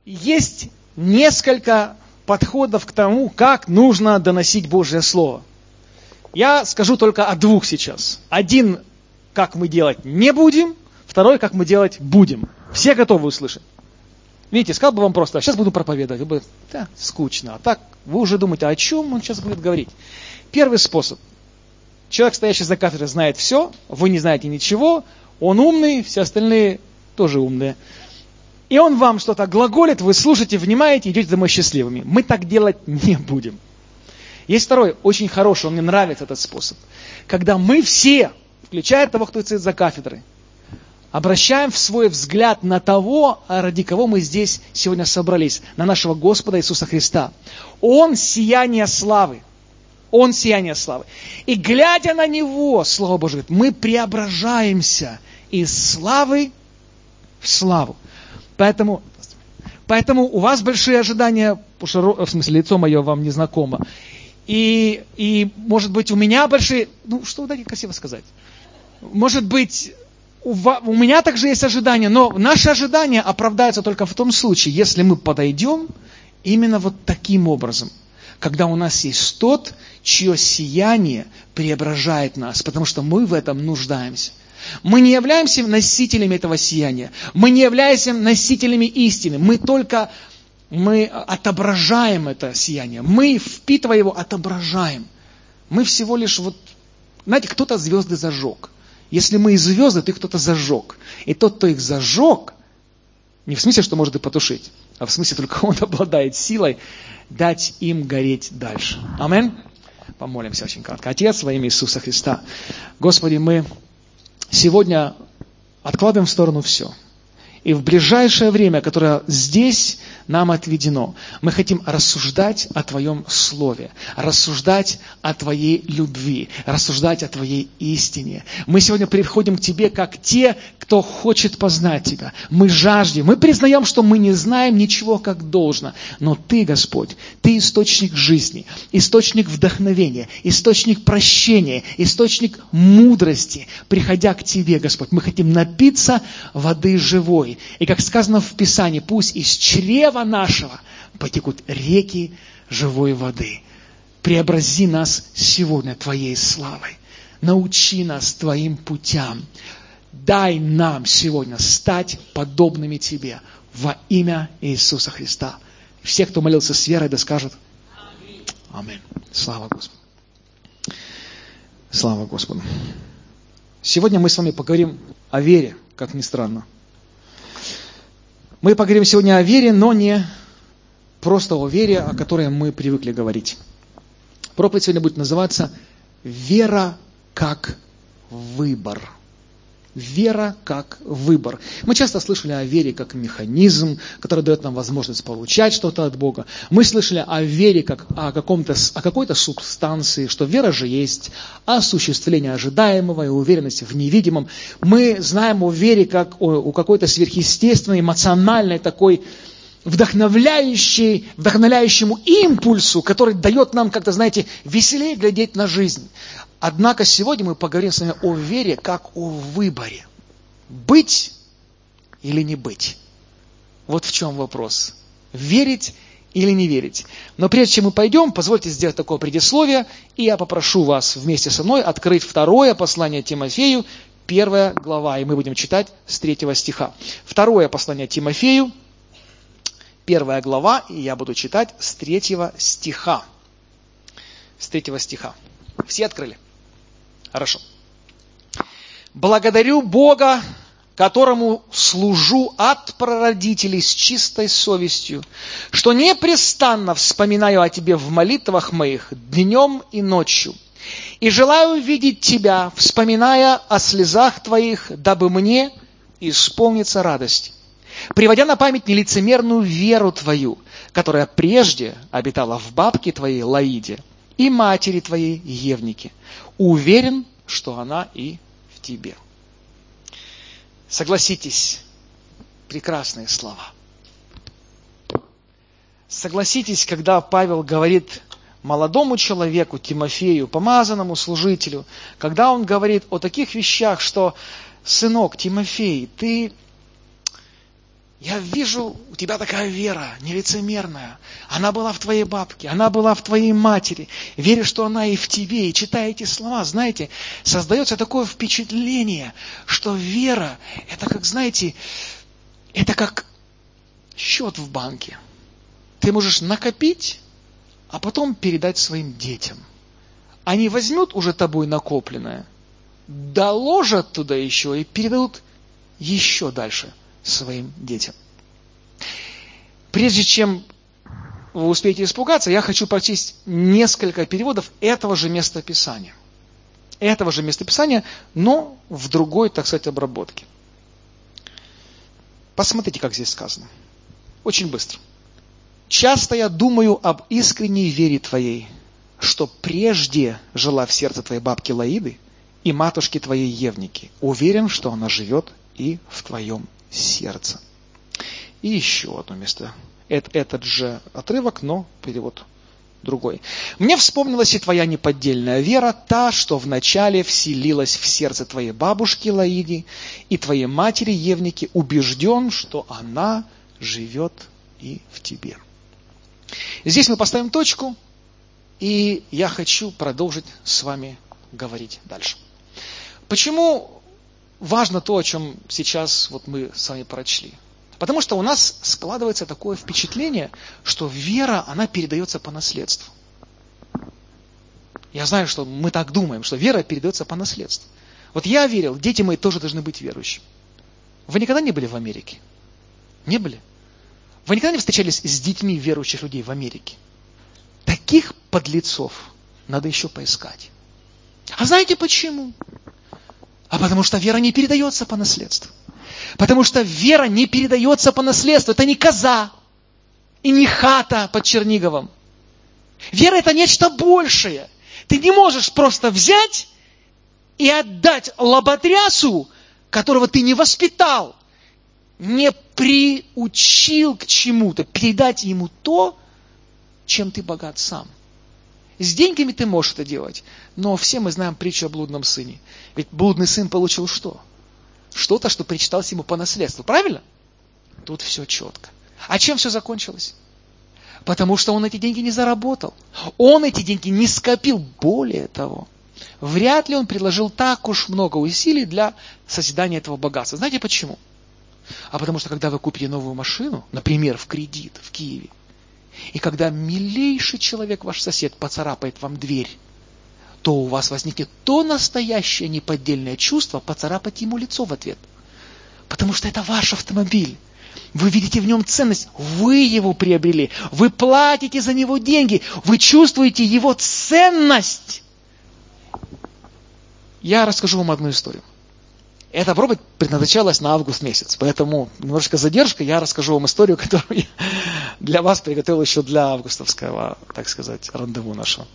Есть несколько подходов к тому, как нужно доносить Божье Слово. Я скажу только о двух сейчас. Один, как мы делать не будем, второй, как мы делать будем. Все готовы услышать? Видите, сказал бы вам просто, сейчас буду проповедовать. Вы бы, да, скучно. А так, вы уже думаете, о чем он сейчас будет говорить. Первый способ. Человек, стоящий за кафедрой, знает все, вы не знаете ничего, он умный, все остальные тоже умные. И он вам что-то глаголит, вы слушаете, внимаете, идете домой счастливыми. Мы так делать не будем. Есть второй, очень хороший, он мне нравится этот способ. Когда мы все, включая того, кто стоит за кафедрой, обращаем свой взгляд на того, ради кого мы здесь сегодня собрались, на нашего Господа Иисуса Христа. Он сияние славы. Он сияние славы. И глядя на Него, Слово Божие говорит, мы преображаемся из славы в славу. Поэтому у вас большие ожидания, в смысле, лицо мое вам не знакомо. И может быть, у меня большие, что вы дадите красиво сказать? Может быть, у меня также есть ожидания, но наши ожидания оправдаются только в том случае, если мы подойдем именно вот таким образом. Когда у нас есть тот, чье сияние преображает нас, потому что мы в этом нуждаемся. Мы не являемся носителями этого сияния, мы не являемся носителями истины, мы отображаем это сияние, мы, впитывая его, отображаем. Мы всего лишь знаете, кто-то звезды зажег. Если мы и звезды, то их кто-то зажег. И тот, кто их зажег, не в смысле, что может их потушить, а в смысле только он обладает силой дать им гореть дальше. Аминь. Помолимся очень кратко. Отец, во имя Иисуса Христа. Господи, мы сегодня откладываем в сторону все. И в ближайшее время, которое здесь нам отведено, мы хотим рассуждать о Твоем Слове, рассуждать о Твоей любви, рассуждать о Твоей истине. Мы сегодня приходим к Тебе, как те, кто хочет познать Тебя. Мы жаждем, мы признаем, что мы не знаем ничего как должно. Но Ты, Господь, Ты источник жизни, источник вдохновения, источник прощения, источник мудрости. Приходя к Тебе, Господь, мы хотим напиться воды живой. И как сказано в Писании, пусть из чрева нашего потекут реки живой воды. Преобрази нас сегодня Твоей славой. Научи нас Твоим путям. Дай нам сегодня стать подобными Тебе во имя Иисуса Христа. Все, кто молился с верой, да скажут Аминь. Слава Господу. Слава Господу. Сегодня мы с вами поговорим о вере, как ни странно. Мы поговорим сегодня о вере, но не просто о вере, о которой мы привыкли говорить. Проповедь сегодня будет называться «Вера как выбор». Вера как выбор. Мы часто слышали о вере как механизм, который дает нам возможность получать что-то от Бога. Мы слышали о вере как о какой-то субстанции, что вера же есть осуществление ожидаемого и уверенность в невидимом. Мы знаем о вере как о какой-то сверхъестественной, эмоциональной такой вдохновляющему импульсу, который дает нам как-то, знаете, веселее глядеть на жизнь. Однако сегодня мы поговорим с вами о вере как о выборе. Быть или не быть? Вот в чем вопрос. Верить или не верить? Но прежде чем мы пойдем, позвольте сделать такое предисловие, и я попрошу вас вместе со мной открыть второе послание Тимофею, 1 глава, и мы будем читать с 3 стиха. Второе послание Тимофею, 1 глава, и я буду читать с 3 стиха. С 3 стиха. Все открыли? Хорошо. «Благодарю Бога, которому служу от прародителей с чистой совестью, что непрестанно вспоминаю о Тебе в молитвах моих днем и ночью, и желаю видеть Тебя, вспоминая о слезах Твоих, дабы мне исполниться радость, приводя на память нелицемерную веру Твою, которая прежде обитала в бабке Твоей Лаиде и матери Твоей Евнике. Уверен, что она и в Тебе». Согласитесь, прекрасные слова. Согласитесь, когда Павел говорит молодому человеку, Тимофею, помазанному служителю, когда он говорит о таких вещах, что, сынок, Тимофей, Я вижу, у тебя такая вера, нелицемерная. Она была в твоей бабке, она была в твоей матери. Верю, что она и в тебе. И читая эти слова, знаете, создается такое впечатление, что вера, это как, знаете, это как счет в банке. Ты можешь накопить, а потом передать своим детям. Они возьмут уже тобой накопленное, доложат туда еще и передадут еще дальше своим детям. Прежде чем вы успеете испугаться, я хочу прочесть несколько переводов этого же местописания. Этого же местописания, но в другой, так сказать, обработке. Посмотрите, как здесь сказано. Очень быстро. «Часто я думаю об искренней вере твоей, что прежде жила в сердце твоей бабки Лаиды и матушки твоей Евники. Уверен, что она живет и в твоем сердце». И еще одно место. Этот же отрывок, но перевод другой. «Мне вспомнилась и твоя неподдельная вера, та, что вначале вселилась в сердце твоей бабушки Лаиды и твоей матери Евники, убежден, что она живет и в тебе». Здесь мы поставим точку, и я хочу продолжить с вами говорить дальше. Почему важно то, о чем сейчас вот мы с вами прочли? Потому что у нас складывается такое впечатление, что вера, она передается по наследству. Я знаю, что мы так думаем, что вера передается по наследству. Вот я верил, дети мои тоже должны быть верующими. Вы никогда не были в Америке? Не были? Вы никогда не встречались с детьми верующих людей в Америке? Таких подлецов надо еще поискать. А знаете почему? А потому что вера не передается по наследству. Потому что вера не передается по наследству. Это не коза и не хата под Черниговом. Вера это нечто большее. Ты не можешь просто взять и отдать лоботрясу, которого ты не воспитал, не приучил к чему-то, передать ему то, чем ты богат сам. С деньгами ты можешь это делать, но все мы знаем притчу о блудном сыне. Ведь блудный сын получил что? Что-то, что причиталось ему по наследству. Правильно? Тут все четко. А чем все закончилось? Потому что он эти деньги не заработал. Он эти деньги не скопил. Более того, вряд ли он приложил так уж много усилий для созидания этого богатства. Знаете почему? А потому что, когда вы купите новую машину, например, в кредит в Киеве, и когда милейший человек, ваш сосед, поцарапает вам дверь, то у вас возникнет то настоящее неподдельное чувство поцарапать ему лицо в ответ. Потому что это ваш автомобиль. Вы видите в нем ценность. Вы его приобрели. Вы платите за него деньги. Вы чувствуете его ценность. Я расскажу вам одну историю. Эта проповедь предназначалась на август месяц, поэтому немножко задержка, я расскажу вам историю, которую я для вас приготовил еще для августовского, так сказать, рандеву нашего.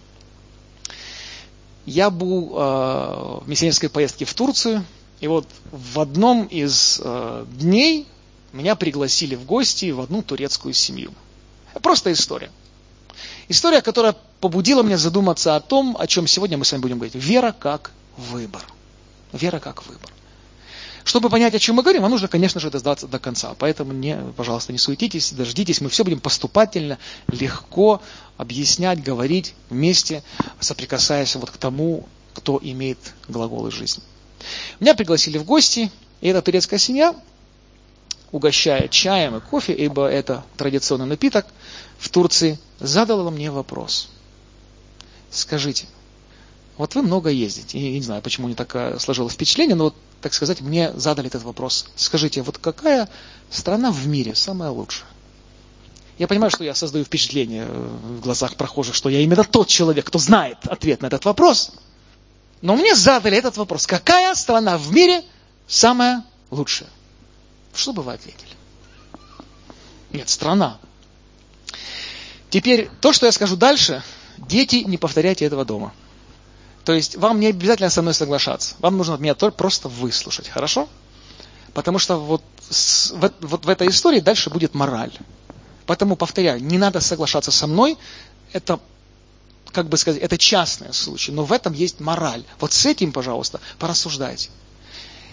Я был в миссионерской поездке в Турцию, и вот в одном из дней меня пригласили в гости в одну турецкую семью. Просто история. История, которая побудила меня задуматься о том, о чем сегодня мы с вами будем говорить. Вера как выбор. Вера как выбор. Чтобы понять, о чем мы говорим, вам нужно, конечно же, дождаться до конца. Поэтому, пожалуйста, не суетитесь, дождитесь. Мы все будем поступательно, легко объяснять, говорить вместе, соприкасаясь вот к тому, кто имеет глаголы жизни. Меня пригласили в гости, и эта турецкая семья, угощая чаем и кофе, ибо это традиционный напиток в Турции, задала мне вопрос. Скажите, вот вы много ездите, и не знаю, почему не так сложилось впечатление, но вот, так сказать, мне задали этот вопрос. Скажите, вот какая страна в мире самая лучшая? Я понимаю, что я создаю впечатление в глазах прохожих, что я именно тот человек, кто знает ответ на этот вопрос. Но мне задали этот вопрос. Какая страна в мире самая лучшая? Что бы вы ответили? Нет, страна. Теперь, то, что я скажу дальше, дети, не повторяйте этого дома. То есть, вам не обязательно со мной соглашаться. Вам нужно меня только просто выслушать, хорошо? Потому что вот в этой истории дальше будет мораль. Поэтому, повторяю, не надо соглашаться со мной. Это, как бы сказать, это частный случай. Но в этом есть мораль. Вот с этим, пожалуйста, порассуждайте.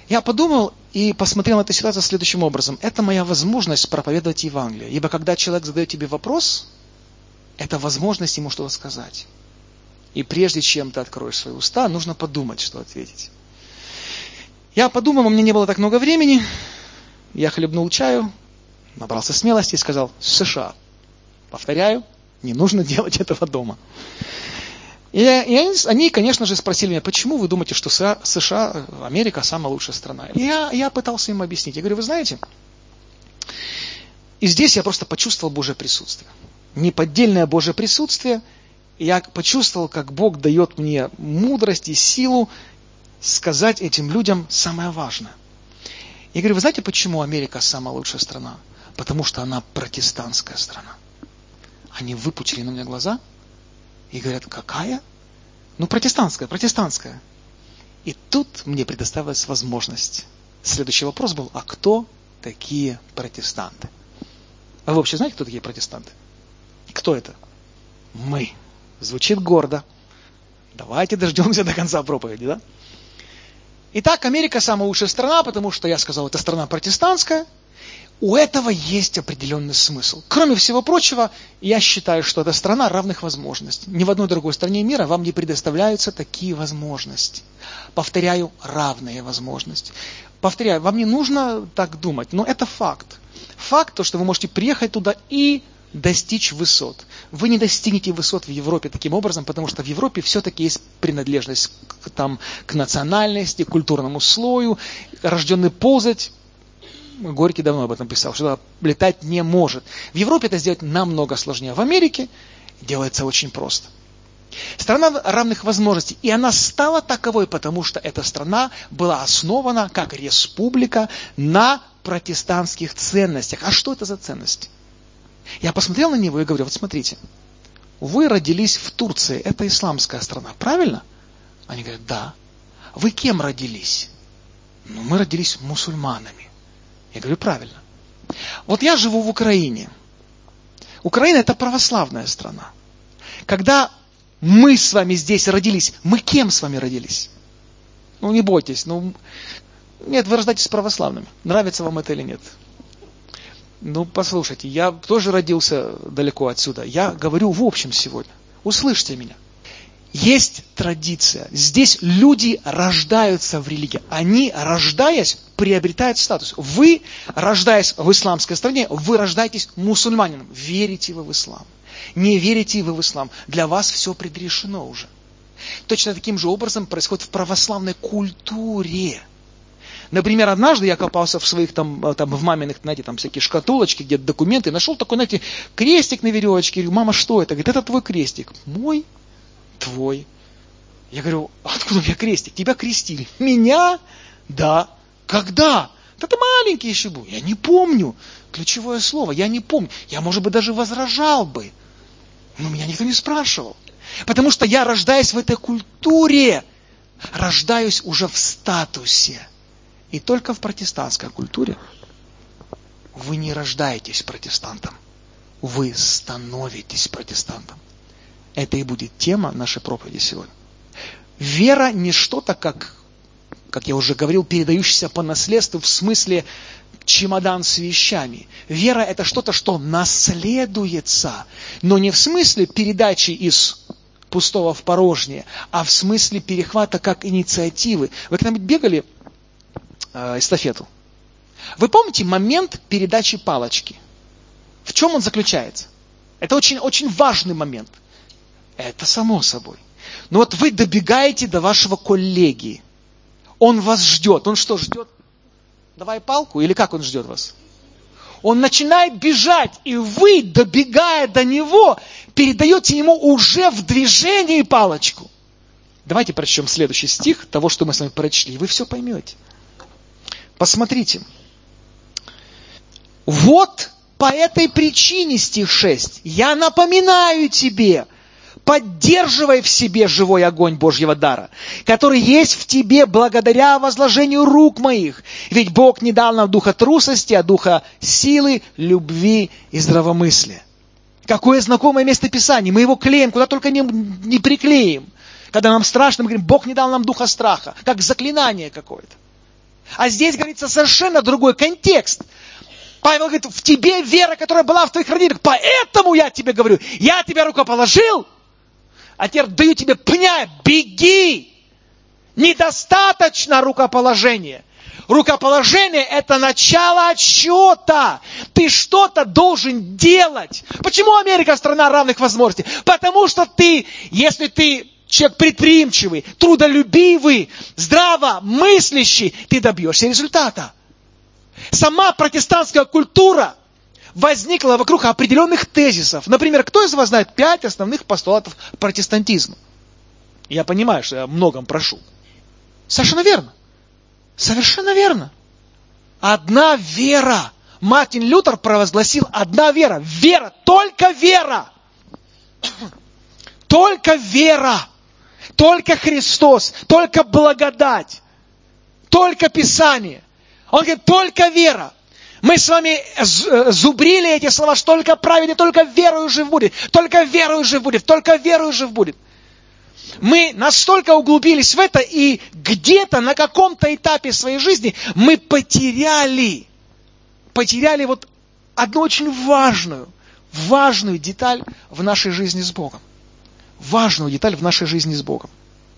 Я подумал и посмотрел на эту ситуацию следующим образом. Это моя возможность проповедовать Евангелие. Ибо когда человек задает тебе вопрос, это возможность ему что-то сказать. И прежде чем ты откроешь свои уста, нужно подумать, что ответить. Я подумал, у меня не было так много времени. Я хлебнул чаю, набрался смелости и сказал: США. Повторяю, не нужно делать этого дома. И они, конечно же, спросили меня: почему вы думаете, что США, Америка самая лучшая страна? И я пытался им объяснить. Я говорю: вы знаете, и здесь я просто почувствовал Божье присутствие. Неподдельное Божье присутствие. Я почувствовал, как Бог дает мне мудрость и силу сказать этим людям самое важное. Я говорю: вы знаете, почему Америка самая лучшая страна? Потому что она протестантская страна. Они выпучили на меня глаза и говорят: какая? Ну, протестантская. И тут мне предоставилась возможность. Следующий вопрос был: а кто такие протестанты? А вы вообще знаете, кто такие протестанты? Кто это? Мы. Звучит гордо. Давайте дождемся до конца проповеди, да? Итак, Америка самая лучшая страна, потому что я сказал, это страна протестантская. У этого есть определенный смысл. Кроме всего прочего, я считаю, что это страна равных возможностей. Ни в одной другой стране мира вам не предоставляются такие возможности. Повторяю, равные возможности. Повторяю, вам не нужно так думать, но это факт. Факт, то, что вы можете приехать туда и достичь высот. Вы не достигнете высот в Европе таким образом, потому что в Европе все-таки есть принадлежность к национальности, к культурному слою. Рожденный ползать, Горький давно об этом писал, что летать не может. В Европе это сделать намного сложнее. В Америке делается очень просто. Страна равных возможностей. И она стала таковой, потому что эта страна была основана как республика на протестантских ценностях. А что это за ценности? Я посмотрел на него и говорю: вот смотрите, вы родились в Турции, это исламская страна, правильно? Они говорят: да. Вы кем родились? Ну, мы родились мусульманами. Я говорю: правильно. Вот я живу в Украине. Украина — это православная страна. Когда мы с вами здесь родились, мы кем с вами родились? Ну, не бойтесь. Нет, вы рождаетесь православными. Нравится вам это или нет? Ну, послушайте, я тоже родился далеко отсюда. Я говорю в общем сегодня. Услышьте меня. Есть традиция. Здесь люди рождаются в религии. Они, рождаясь, приобретают статус. Вы, рождаясь в исламской стране, вы рождаетесь мусульманином. Верите вы в ислам. Не верите вы в ислам. Для вас все предрешено уже. Точно таким же образом происходит в православной культуре. Например, однажды я копался в своих в маминых, знаете, там всякие шкатулочки, где-то документы, нашел такой, знаете, крестик на веревочке. Я говорю: мама, что это? Говорит: это твой крестик. Мой? Твой. Я говорю: откуда у меня крестик? Тебя крестили. Меня? Да. Когда? Да ты маленький еще был. Я не помню. Ключевое слово. Я не помню. Я, может быть, даже возражал бы. Но меня никто не спрашивал. Потому что я, рождаясь в этой культуре, рождаюсь уже в статусе. И только в протестантской культуре вы не рождаетесь протестантом. Вы становитесь протестантом. Это и будет тема нашей проповеди сегодня. Вера не что-то, как я уже говорил, передающееся по наследству в смысле чемодан с вещами. Вера — это что-то, что наследуется, но не в смысле передачи из пустого в порожнее, а в смысле перехвата как инициативы. Вы когда-нибудь бегали эстафету? Вы помните момент передачи палочки? В чем он заключается? Это очень, очень важный момент. Это само собой. Но вот вы добегаете до вашего коллеги. Он вас ждет. Он что, ждет? Давай палку? Или как он ждет вас? Он начинает бежать, и вы, добегая до него, передаете ему уже в движении палочку. Давайте прочтем следующий стих того, что мы с вами прочли, и вы все поймете. Посмотрите. Вот по этой причине, стих 6, я напоминаю тебе, поддерживай в себе живой огонь Божьего дара, который есть в тебе благодаря возложению рук моих. Ведь Бог не дал нам духа трусости, а духа силы, любви и здравомыслия. Какое знакомое место Писания. Мы его клеим, куда только не приклеим. Когда нам страшно, мы говорим: Бог не дал нам духа страха. Как заклинание какое-то. А здесь говорится совершенно другой контекст. Павел говорит, в тебе вера, которая была в твоих родителях, поэтому я тебе говорю, я тебя рукоположил, а теперь даю тебе пня, беги. Недостаточно рукоположения. Рукоположение – это начало отсчета. Ты что-то должен делать. Почему Америка страна равных возможностей? Потому что ты, если ты человек предприимчивый, трудолюбивый, здравомыслящий, ты добьешься результата. Сама протестантская культура возникла вокруг определенных тезисов. Например, кто из вас знает 5 основных постулатов протестантизма? Я понимаю, что я о многом прошу. Совершенно верно. Совершенно верно. Одна вера. Мартин Лютер провозгласил одна вера. Вера, только вера. Только вера. Только Христос. Только благодать. Только Писание. Он говорит, только вера. Мы с вами зубрили эти слова, что только праведный, только верою жив будет. Только верою жив будет. Только верою жив будет. Мы настолько углубились в это, и где-то на каком-то этапе своей жизни мы потеряли вот одну очень важную деталь в нашей жизни с Богом. Важную деталь в нашей жизни с Богом.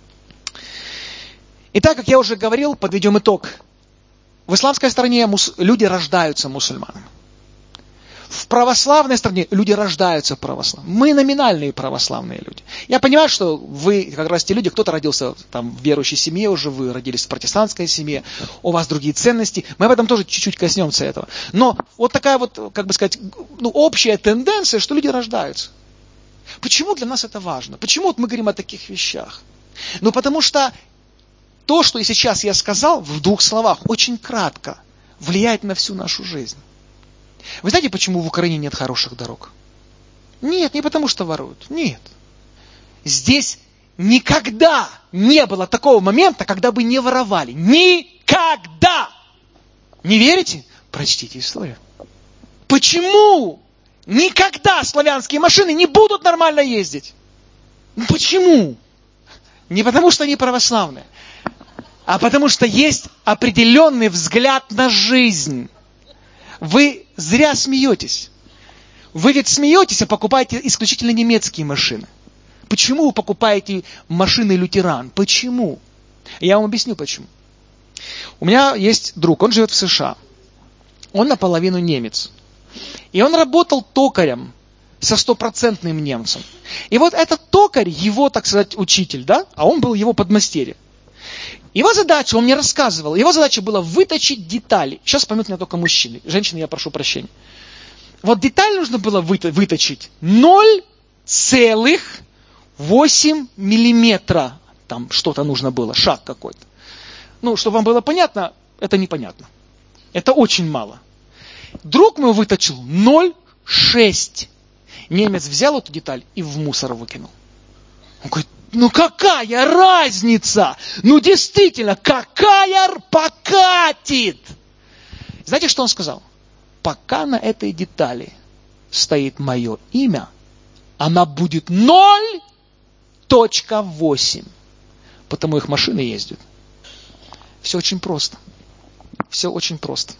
Итак, как я уже говорил, подведем итог. В исламской стране люди рождаются мусульманами. В православной стране люди рождаются православными. Мы номинальные православные люди. Я понимаю, что вы как раз те люди, кто-то родился там, в верующей семье уже, вы родились в протестантской семье, у вас другие ценности. Мы об этом тоже чуть-чуть коснемся этого. Но вот такая вот, как бы сказать, общая тенденция, что люди рождаются. Почему для нас это важно? Почему вот мы говорим о таких вещах? Ну, потому что то, что сейчас я сказал в 2 словах, очень кратко влияет на всю нашу жизнь. Вы знаете, почему в Украине нет хороших дорог? Нет, не потому что воруют. Нет. Здесь никогда не было такого момента, когда бы не воровали. Никогда! Не верите? Прочтите историю. Почему никогда славянские машины не будут нормально ездить? Почему? Не потому что они православные, а потому что есть определенный взгляд на жизнь. Вы зря смеетесь. Вы ведь смеетесь, а покупаете исключительно немецкие машины. Почему вы покупаете машины лютеран? Почему? Я вам объясню почему. У меня есть друг, он живет в США. Он наполовину немец. И он работал токарем со 100% немцем. И вот этот токарь, его, так сказать, учитель, да? А он был его подмастерье. Его задача, он мне рассказывал, его задача была выточить детали. Сейчас поймут меня только мужчины. Женщины, я прошу прощения. Вот деталь нужно было выточить 0,8 миллиметра. Там что-то нужно было, шаг какой-то. Ну, чтобы вам было понятно, это непонятно. Это очень мало. Друг мой выточил 0,6. Немец взял эту деталь и в мусор выкинул. Он говорит, ну какая разница? Ну действительно, какая покатит? Знаете, что он сказал? Пока на этой детали стоит мое имя, она будет 0,8. Потому их машины ездят. Все очень просто. Все очень просто.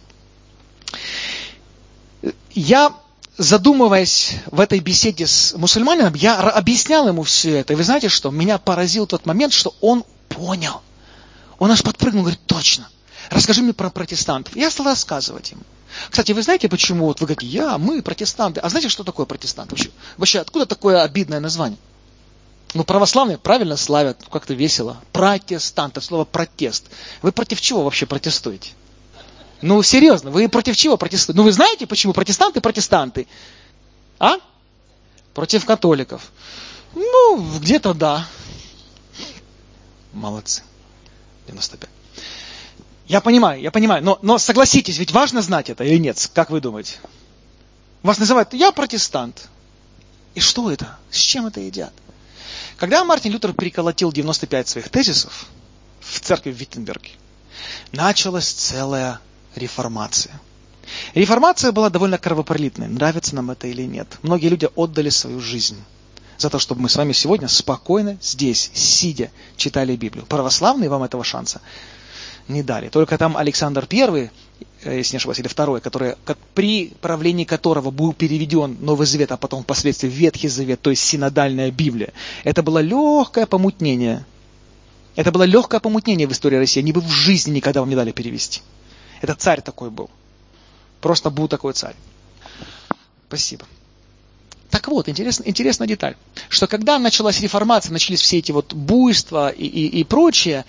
Я, задумываясь в этой беседе с мусульманином, я объяснял ему все это. И вы знаете что? Меня поразил тот момент, что он понял. Он аж подпрыгнул, говорит, точно. Расскажи мне про протестантов. Я стал рассказывать ему. Кстати, вы знаете, почему вот вы говорите, мы протестанты. А знаете, что такое протестант? Вообще, откуда такое обидное название? Ну, православные правильно славят, как-то весело. Протестант, это слово протест. Вы против чего вообще протестуете? Ну, серьезно, вы против чего протестуете? Ну, вы знаете, почему протестанты? А? Против католиков. Ну, где-то да. Молодцы. 95. Я понимаю, но согласитесь, ведь важно знать это или нет? Как вы думаете? Вас называют, я протестант. И что это? С чем это едят? Когда Мартин Лютер переколотил 95 своих тезисов в церкви в Виттенберге, началась целая реформация. Реформация была довольно кровопролитной, нравится нам это или нет. Многие люди отдали свою жизнь за то, чтобы мы с вами сегодня спокойно здесь, сидя, читали Библию. Православные вам этого шанса не дали. Только там Александр I, если не ошибаюсь, или второй, при правлении которого был переведен Новый Завет, а потом впоследствии Ветхий Завет, то есть синодальная Библия. Это было легкое помутнение. Это было легкое помутнение в истории России. Они бы в жизни никогда вам не дали перевести. Это царь такой был. Просто был такой царь. Спасибо. Так вот, интересная деталь, что когда началась реформация, начались все эти вот буйства и прочее,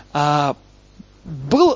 был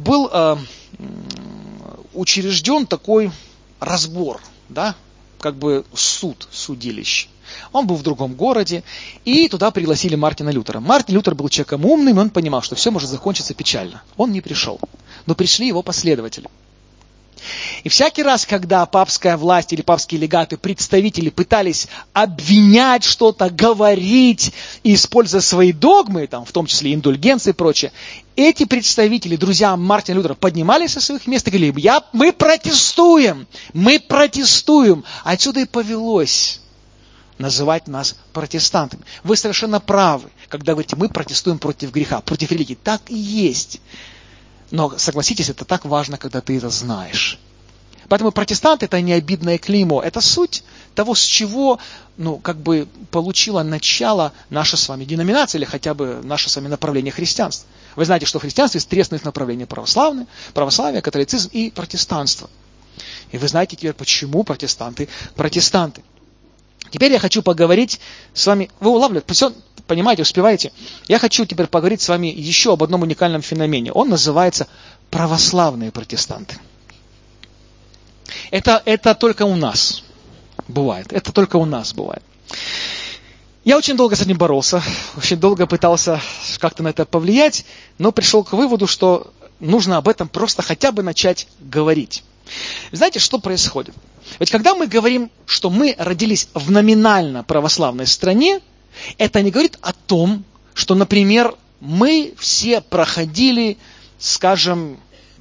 учрежден такой разбор, да, как бы судилище. Он был в другом городе, и туда пригласили Мартина Лютера. Мартин Лютер был человеком умным, и он понимал, что все может закончиться печально. Он не пришел, но пришли его последователи. И всякий раз, когда папская власть или папские легаты, представители пытались обвинять что-то, говорить, и используя свои догмы, там, в том числе индульгенции и прочее, эти представители, друзья Мартина Лютера, поднимались со своих мест и говорили: мы протестуем. Отсюда и повелось называть нас протестантами. Вы совершенно правы, когда говорите: мы протестуем против греха, против религии. Так и есть. Но, согласитесь, это так важно, когда ты это знаешь. Поэтому протестант — это не обидное клеймо. Это суть того, с чего, получила начало наша с вами деноминация, или хотя бы наше с вами направление христианства. Вы знаете, что в христианстве есть три основных направления: православие, католицизм и протестанство. И вы знаете теперь, почему протестанты. Теперь я хочу поговорить с вами. Вы улавливаете, все понимаете, успеваете? Я хочу теперь поговорить с вами еще об одном уникальном феномене. Он называется православные протестанты. Это только у нас бывает. Я очень долго с этим боролся, очень долго пытался как-то на это повлиять, но пришел к выводу, что нужно об этом просто хотя бы начать говорить. Знаете, что происходит? Ведь когда мы говорим, что мы родились в номинально православной стране, это не говорит о том, что, например, мы все проходили, скажем,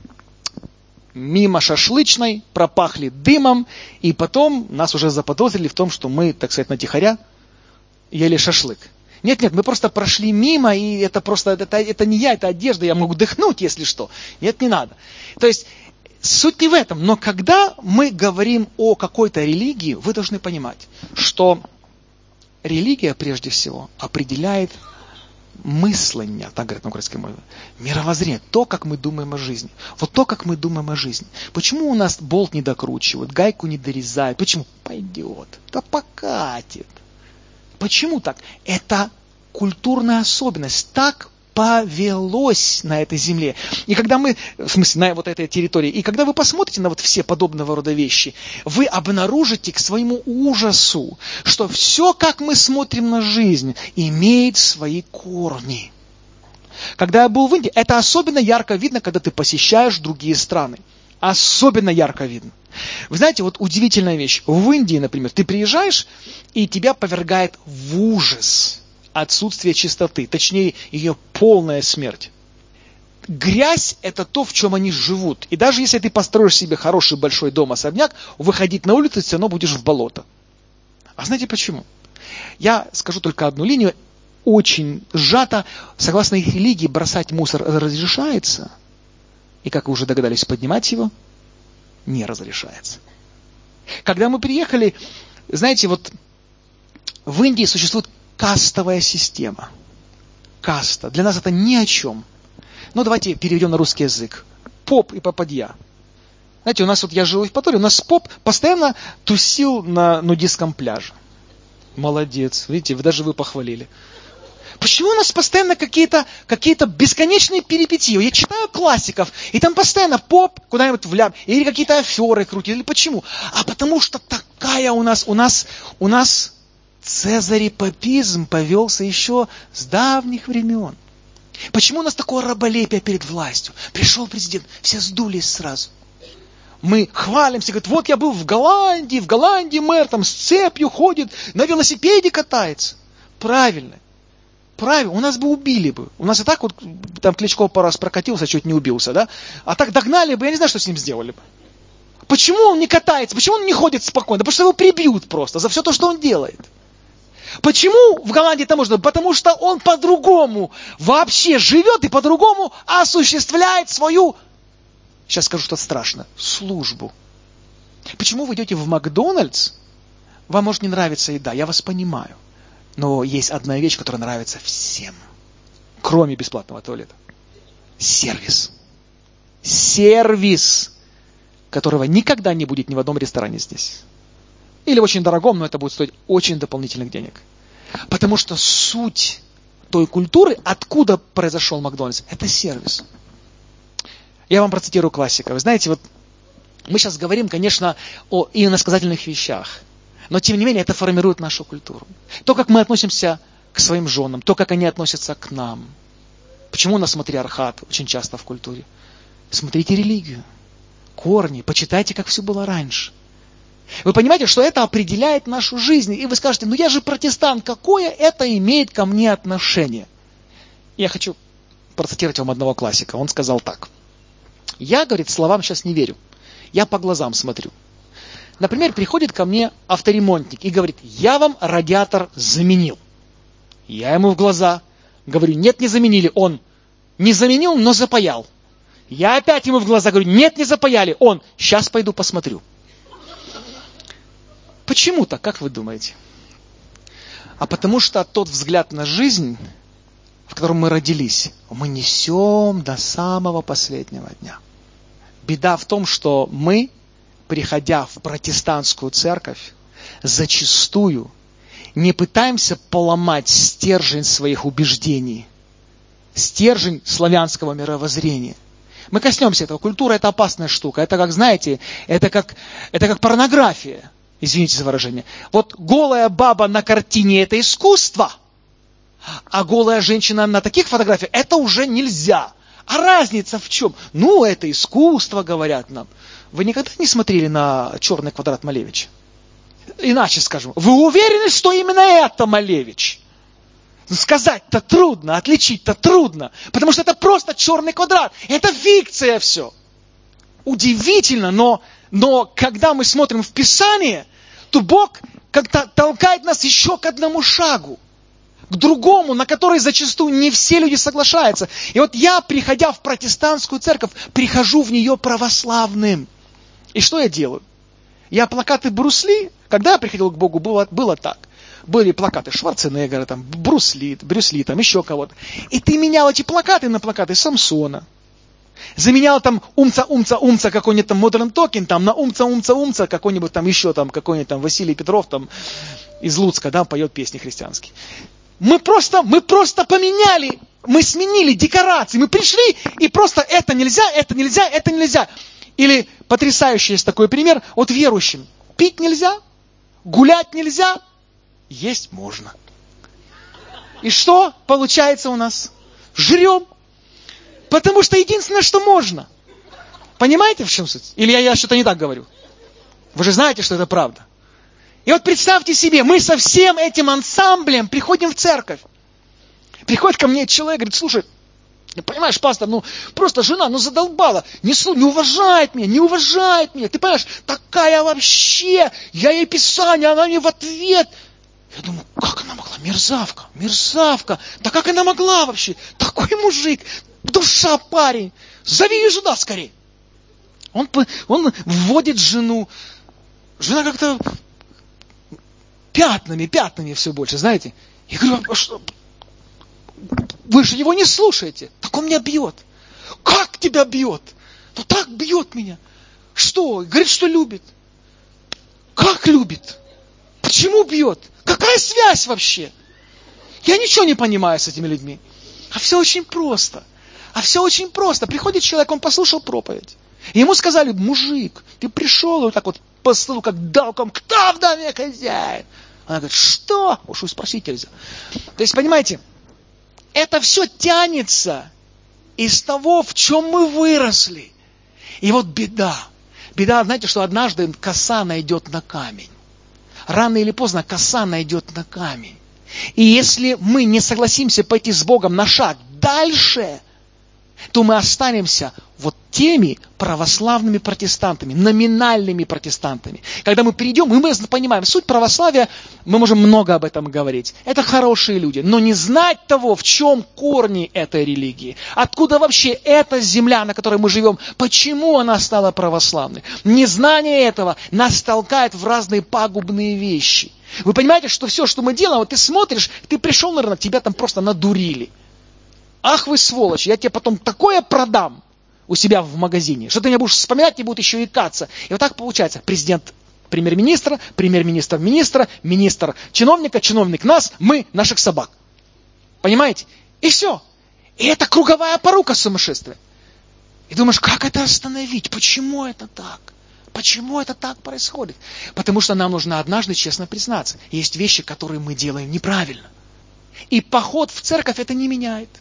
мимо шашлычной, пропахли дымом, и потом нас уже заподозрили в том, что мы, так сказать, натихаря ели шашлык. Нет, мы просто прошли мимо, и это не я, это одежда, я могу дыхнуть, если что. Нет, не надо. То есть, суть не в этом, но когда мы говорим о какой-то религии, вы должны понимать, что религия, прежде всего, определяет мышление, так говорят на украинском мове, мировоззрение, то, как мы думаем о жизни. Вот то, как мы думаем о жизни. Почему у нас болт не докручивают, гайку не дорезают? Почему? Пойдет, да покатит. Почему так? Это культурная особенность. Так повелось на этой земле. И когда мы, в смысле, на вот этой территории, и когда вы посмотрите на вот все подобного рода вещи, вы обнаружите к своему ужасу, что все, как мы смотрим на жизнь, имеет свои корни. Когда я был в Индии, это особенно ярко видно, когда ты посещаешь другие страны. Особенно ярко видно. Вы знаете, вот удивительная вещь. В Индии, например, ты приезжаешь, и тебя повергает в ужас отсутствие чистоты, точнее, ее полная смерть. Грязь – это то, в чем они живут. И даже если ты построишь себе хороший большой дом, особняк, выходить на улицу, все равно будешь в болото. А знаете почему? Я скажу только одну линию, очень сжато. Согласно их религии, бросать мусор разрешается. И, как вы уже догадались, поднимать его не разрешается. Когда мы приехали, знаете, вот в Индии существует кастовая система. Каста. Для нас это ни о чем. Но давайте переведем на русский язык. Поп и попадья. Знаете, у нас вот я жил в Евпатории, у нас поп постоянно тусил на нудистском пляже. Молодец. Видите, даже вы похвалили. Почему у нас постоянно какие-то бесконечные перипетии? Я читаю классиков, и там постоянно поп куда-нибудь влям, или какие-то аферы крутят. Или почему? А потому что такая у нас цезарепапизм повелся еще с давних времен. Почему у нас такое раболепие перед властью? Пришел президент, все сдулись сразу. Мы хвалимся, говорят, вот я был в Голландии мэр там с цепью ходит, на велосипеде катается. Правильно, у нас бы убили бы. У нас и так вот там Кличко пару раз прокатился, чуть не убился, да? А так догнали бы, я не знаю, что с ним сделали бы. Почему он не катается? Почему он не ходит спокойно? Да потому что его прибьют просто за все то, что он делает. Почему в Голландии это можно? Потому что он по-другому вообще живет и по-другому осуществляет свою, сейчас скажу что-то страшное, службу. Почему вы идете в Макдональдс? Вам может не нравиться еда, я вас понимаю. Но есть одна вещь, которая нравится всем, кроме бесплатного туалета. Сервис. Сервис, которого никогда не будет ни в одном ресторане здесь. Или очень дорогом, но это будет стоить очень дополнительных денег. Потому что суть той культуры, откуда произошел Макдональдс, это сервис. Я вам процитирую классика. Вы знаете, вот мы сейчас говорим, конечно, о иносказательных вещах. Но, тем не менее, это формирует нашу культуру. То, как мы относимся к своим женам, то, как они относятся к нам. Почему у нас матриархат очень часто в культуре? Смотрите религию, корни, почитайте, как все было раньше. Вы понимаете, что это определяет нашу жизнь. И вы скажете, ну я же протестант, какое это имеет ко мне отношение? Я хочу процитировать вам одного классика. Он сказал так. Я, говорит, словам сейчас не верю. Я по глазам смотрю. Например, приходит ко мне авторемонтник и говорит, я вам радиатор заменил. Я ему в глаза говорю, нет, не заменили. Он не заменил, но запаял. Я опять ему в глаза говорю, нет, не запаяли. Он, сейчас пойду посмотрю. Почему так, как вы думаете? А потому что тот взгляд на жизнь, в котором мы родились, мы несем до самого последнего дня. Беда в том, что мы, приходя в протестантскую церковь, зачастую не пытаемся поломать стержень своих убеждений, стержень славянского мировоззрения. Мы коснемся этого. Культура – это опасная штука. Это как, знаете, это как порнография. Извините за выражение. Вот голая баба на картине – это искусство, а голая женщина на таких фотографиях – это уже нельзя. А разница в чем? Ну, это искусство, говорят нам. Вы никогда не смотрели на «Черный квадрат» Малевича? Иначе скажем, вы уверены, что именно это Малевич? Сказать-то трудно, отличить-то трудно, потому что это просто черный квадрат. Это фикция все. Удивительно, но когда мы смотрим в Писание, то Бог как-то толкает нас еще к одному шагу, к другому, на который зачастую не все люди соглашаются. И вот я, приходя в протестантскую церковь, прихожу в нее православным. И что я делаю? Я плакаты Брюс Ли, когда я приходил к Богу, было так. Были плакаты Шварценеггера, там, Брюс Ли, там, еще кого-то. И ты менял эти плакаты на плакаты Самсона. Заменял там умца какой-нибудь там Modern Talking, там на умца какой-нибудь там еще там, какой-нибудь там Василий Петров там из Луцка, да, поет песни христианские. Мы просто поменяли, мы сменили декорации, мы пришли и просто это нельзя. Или потрясающий есть такой пример, вот верующим. Пить нельзя, гулять нельзя, есть можно. И что получается у нас? Жрем. Потому что единственное, что можно. Понимаете, в чем суть? Или я что-то не так говорю? Вы же знаете, что это правда. И вот представьте себе, мы со всем этим ансамблем приходим в церковь. Приходит ко мне человек, говорит, слушай, понимаешь, пастор, просто жена, задолбала, не уважает меня. Ты понимаешь, такая вообще, я ей Писание, она мне в ответ. Я думаю, как она могла? Мерзавка. Да как она могла вообще? Такой мужик, душа парень. Зови ее сюда скорее. Он вводит жену. Жена как-то пятнами все больше, знаете. Я говорю, а что? Вы же его не слушаете. Так он меня бьет. Как тебя бьет? Ну так бьет меня. Что? Говорит, что любит. Как любит? Почему бьет? Какая связь вообще? Я ничего не понимаю с этими людьми. А все очень просто. Приходит человек, он послушал проповедь. И ему сказали, мужик, ты пришел и вот так вот по столу, как далком, кто в доме хозяин? Она говорит, что? Уж спросить нельзя. То есть, понимаете, это все тянется из того, в чем мы выросли. И вот беда. Беда, знаете, что однажды коса найдет на камень. Рано или поздно коса найдет на камень. И если мы не согласимся пойти с Богом на шаг дальше, то мы останемся вот теми православными протестантами, номинальными протестантами. Когда мы придем, и мы понимаем, суть православия, мы можем много об этом говорить. Это хорошие люди, но не знать того, в чем корни этой религии, откуда вообще эта земля, на которой мы живем, почему она стала православной. Незнание этого нас толкает в разные пагубные вещи. Вы понимаете, что все, что мы делаем, вот ты смотришь, ты пришел на рынок, тебя там просто надурили. Ах вы сволочь, я тебе потом такое продам у себя в магазине, что ты меня будешь вспоминать, тебе будут еще икаться. И вот так получается. Президент премьер-министра, премьер-министр министра, министр чиновника, чиновник нас, мы наших собак. Понимаете? И все. И это круговая порука сумасшествия. И думаешь, как это остановить? Почему это так? Почему это так происходит? Потому что нам нужно однажды честно признаться. Есть вещи, которые мы делаем неправильно. И поход в церковь это не меняет.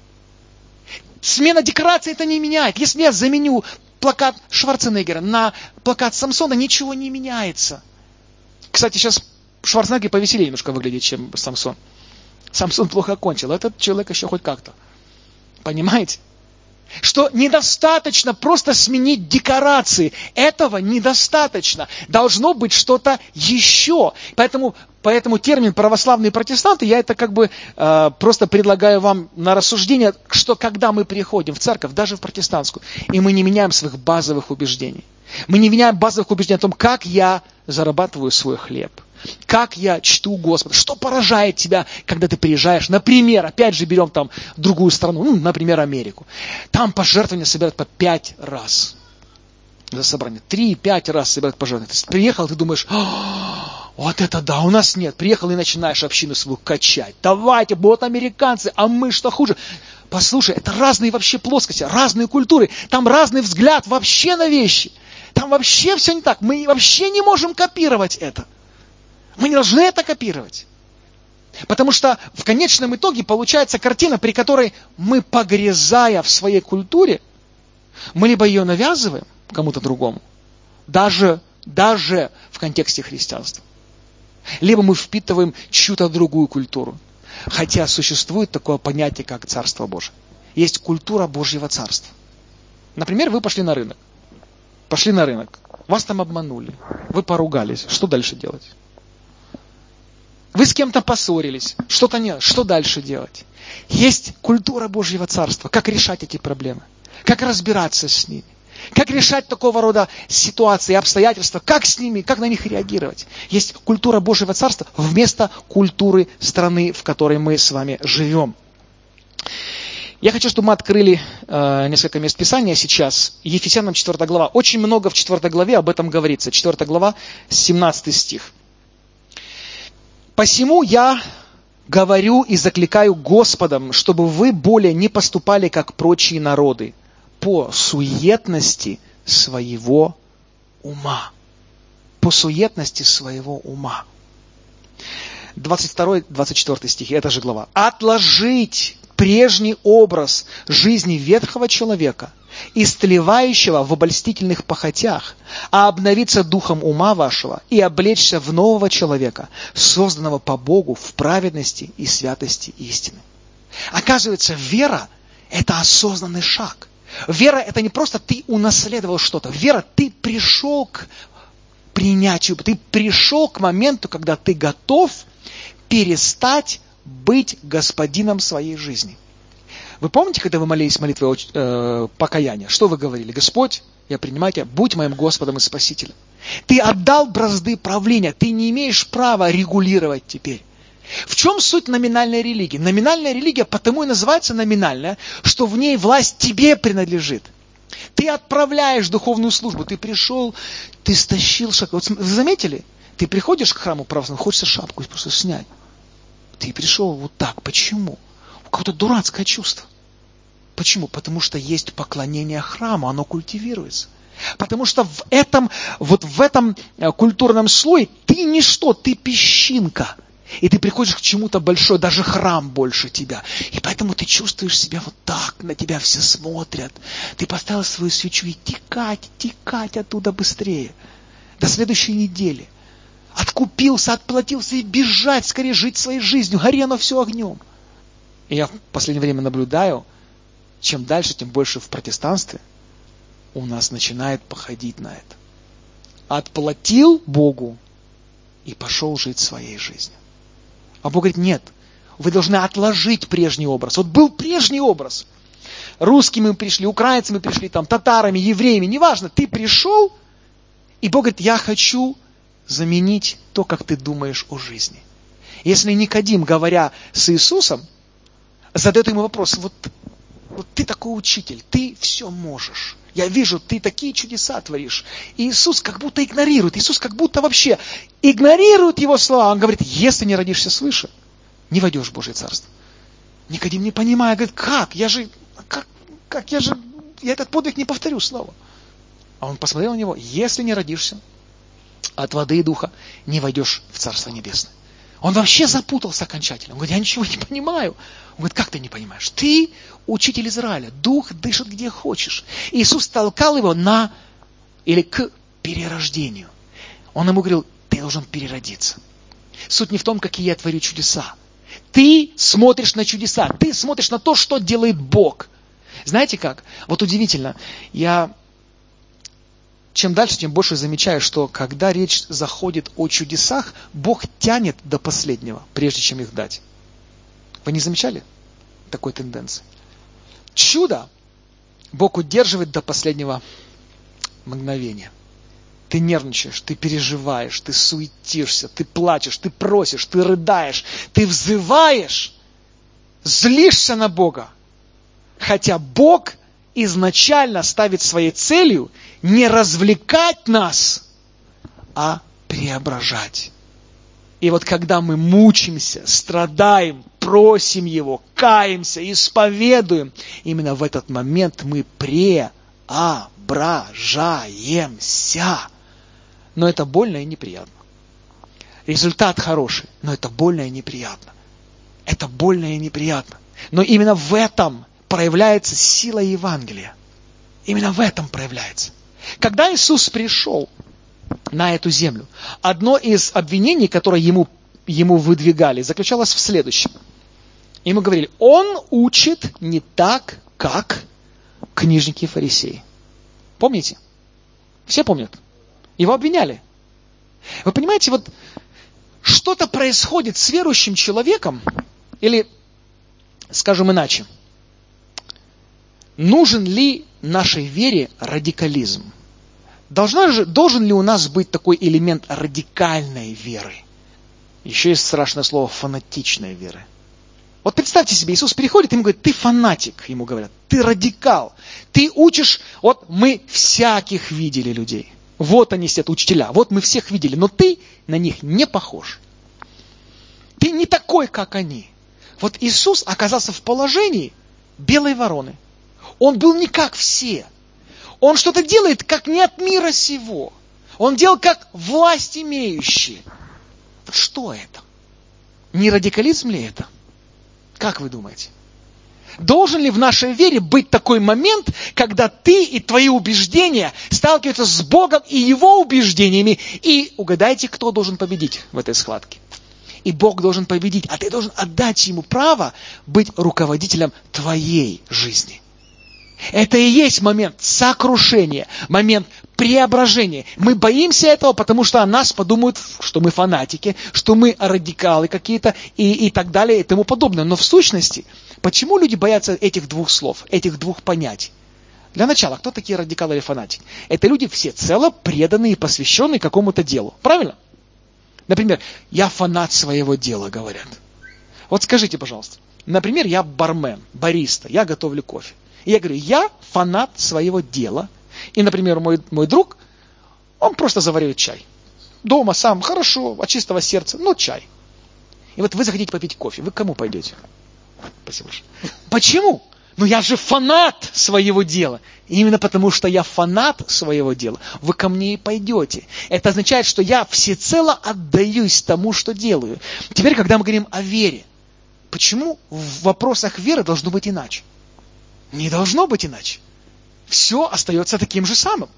Смена декораций это не меняет. Если я заменю плакат Шварценеггера на плакат Самсона, ничего не меняется. Кстати, сейчас Шварценеггер повеселее немножко выглядит, чем Самсон. Самсон плохо кончил, этот человек еще хоть как-то. Понимаете? Что недостаточно просто сменить декорации. Этого недостаточно. Должно быть что-то еще. Поэтому термин православные протестанты, я это просто предлагаю вам на рассуждение, что когда мы приходим в церковь, даже в протестантскую, и мы не меняем своих базовых убеждений. Мы не меняем базовых убеждений о том, как я зарабатываю свой хлеб. Как я чту Господа? Что поражает тебя, когда ты приезжаешь? Например, опять же берем там другую страну, например, Америку. Там пожертвования собирают по 5 раз за собрание. 3-5 раз собирают пожертвования. Ты приехал, ты думаешь, вот это да, у нас нет. Приехал и начинаешь общину свою качать. Давайте, вот американцы, а мы что хуже? Послушай, это разные вообще плоскости, разные культуры. Там разный взгляд вообще на вещи. Там вообще все не так. Мы вообще не можем копировать это. Мы не должны это копировать. Потому что в конечном итоге получается картина, при которой мы, погрязая в своей культуре, мы либо ее навязываем кому-то другому, даже в контексте христианства, либо мы впитываем чью-то другую культуру. Хотя существует такое понятие, как Царство Божие. Есть культура Божьего Царства. Например, вы пошли на рынок. Вас там обманули. Вы поругались. Что дальше делать? Вы с кем-то поссорились, что-то нет, что дальше делать? Есть культура Божьего Царства, как решать эти проблемы, как разбираться с ними, как решать такого рода ситуации, обстоятельства, как с ними, как на них реагировать. Есть культура Божьего Царства вместо культуры страны, в которой мы с вами живем. Я хочу, чтобы мы открыли несколько мест Писания сейчас. Ефесянам 4 глава. Очень много в 4 главе об этом говорится. 4 глава, 17 стих. «Посему я говорю и закликаю Господом, чтобы вы более не поступали, как прочие народы, по суетности своего ума». По суетности своего ума. 22-24 стихи, эта же глава. «Отложить прежний образ жизни ветхого человека, истлевающего в обольстительных похотях, а обновиться духом ума вашего и облечься в нового человека, созданного по Богу в праведности и святости истины». Оказывается, вера – это осознанный шаг. Вера – это не просто ты унаследовал что-то. Вера – ты пришел к принятию, ты пришел к моменту, когда ты готов перестать быть господином своей жизни. Вы помните, когда вы молились молитвой покаяния? Что вы говорили? Господь, я принимаю тебя, будь моим Господом и Спасителем. Ты отдал бразды правления, ты не имеешь права регулировать теперь. В чем суть номинальной религии? Номинальная религия потому и называется номинальная, что в ней власть тебе принадлежит. Ты отправляешь духовную службу, ты пришел, ты стащил шапку. Вот вы заметили? Ты приходишь к храму православному, хочется шапку просто снять. Ты пришел вот так. Почему? Какое-то дурацкое чувство. Почему? Потому что есть поклонение храму, оно культивируется. Потому что в этом культурном слое ты ничто, ты песчинка. И ты приходишь к чему-то большому, даже храм больше тебя. И поэтому ты чувствуешь себя вот так, на тебя все смотрят. Ты поставил свою свечу и текать оттуда быстрее. До следующей недели. Откупился, отплатился и бежать, скорее жить своей жизнью. Гори оно все огнем. И я в последнее время наблюдаю, чем дальше, тем больше в протестанстве у нас начинает походить на это. Отплатил Богу и пошел жить своей жизнью. А Бог говорит, нет, вы должны отложить прежний образ. Вот был прежний образ. Русскими мы пришли, украинцами пришли, там, татарами, евреями, неважно. Ты пришел, и Бог говорит, я хочу заменить то, как ты думаешь о жизни. Если Никодим, говоря с Иисусом, задает ему вопрос, вот ты такой учитель, ты все можешь. Я вижу, ты такие чудеса творишь. И Иисус как будто игнорирует, Иисус как будто вообще игнорирует его слова. Он говорит, если не родишься свыше, не войдешь в Божье Царство. Никодим не понимает, говорит, я этот подвиг не повторю снова. А он посмотрел на него, если не родишься от воды и духа, не войдешь в Царство Небесное. Он вообще запутался окончательно. Он говорит, я ничего не понимаю. Он говорит, как ты не понимаешь? Ты учитель Израиля, дух дышит где хочешь. И Иисус толкал его к перерождению. Он ему говорил, ты должен переродиться. Суть не в том, какие я творю чудеса. Ты смотришь на чудеса, ты смотришь на то, что делает Бог. Знаете как? Вот удивительно, чем дальше, тем больше замечаю, что когда речь заходит о чудесах, Бог тянет до последнего, прежде чем их дать. Вы не замечали такой тенденции? Чудо Бог удерживает до последнего мгновения. Ты нервничаешь, ты переживаешь, ты суетишься, ты плачешь, ты просишь, ты рыдаешь, ты взываешь, злишься на Бога. Хотя Бог изначально ставит своей целью не развлекать нас, а преображать. И вот когда мы мучимся, страдаем, просим Его, каемся, исповедуем, именно в этот момент мы преображаемся. Но это больно и неприятно. Результат хороший, но это больно и неприятно. Это больно и неприятно. Но именно в этом проявляется сила Евангелия. Именно в этом проявляется. Когда Иисус пришел на эту землю, одно из обвинений, которое ему выдвигали, заключалось в следующем. Ему говорили, он учит не так, как книжники и фарисеи. Помните? Все помнят? Его обвиняли. Вы понимаете, вот что-то происходит с верующим человеком, или, скажем иначе, нужен ли нашей вере радикализм? Должен ли у нас быть такой элемент радикальной веры? Еще есть страшное слово фанатичной веры. Вот представьте себе, Иисус приходит, ему говорит, ты фанатик, ему говорят, ты радикал, ты учишь, вот мы всяких видели людей. Вот они сидят, учителя, вот мы всех видели, но ты на них не похож. Ты не такой, как они. Вот Иисус оказался в положении белой вороны. Он был не как все. Он что-то делает, как не от мира сего. Он делал, как власть имеющие. Вот что это? Не радикализм ли это? Как вы думаете? Должен ли в нашей вере быть такой момент, когда ты и твои убеждения сталкиваются с Богом и Его убеждениями, и угадайте, кто должен победить в этой схватке? И Бог должен победить, а ты должен отдать Ему право быть руководителем твоей жизни. Это и есть момент сокрушения, момент преображения. Мы боимся этого, потому что о нас подумают, что мы фанатики, что мы радикалы какие-то и так далее и тому подобное. Но в сущности, почему люди боятся этих двух слов, этих двух понятий? Для начала, кто такие радикалы или фанатики? Это люди всецело преданные и посвященные какому-то делу. Правильно? Например, я фанат своего дела, говорят. Вот скажите, пожалуйста. Например, я бармен, бариста, я готовлю кофе. И я говорю, я фанат своего дела. И, например, мой друг, он просто заваривает чай. Дома сам, хорошо, от чистого сердца, но чай. И вот вы захотите попить кофе, вы к кому пойдете? Спасибо большое. Почему? Ну я же фанат своего дела. И именно потому, что я фанат своего дела, вы ко мне и пойдете. Это означает, что я всецело отдаюсь тому, что делаю. Теперь, когда мы говорим о вере, почему в вопросах веры должно быть иначе? Не должно быть иначе. Все остается таким же самым.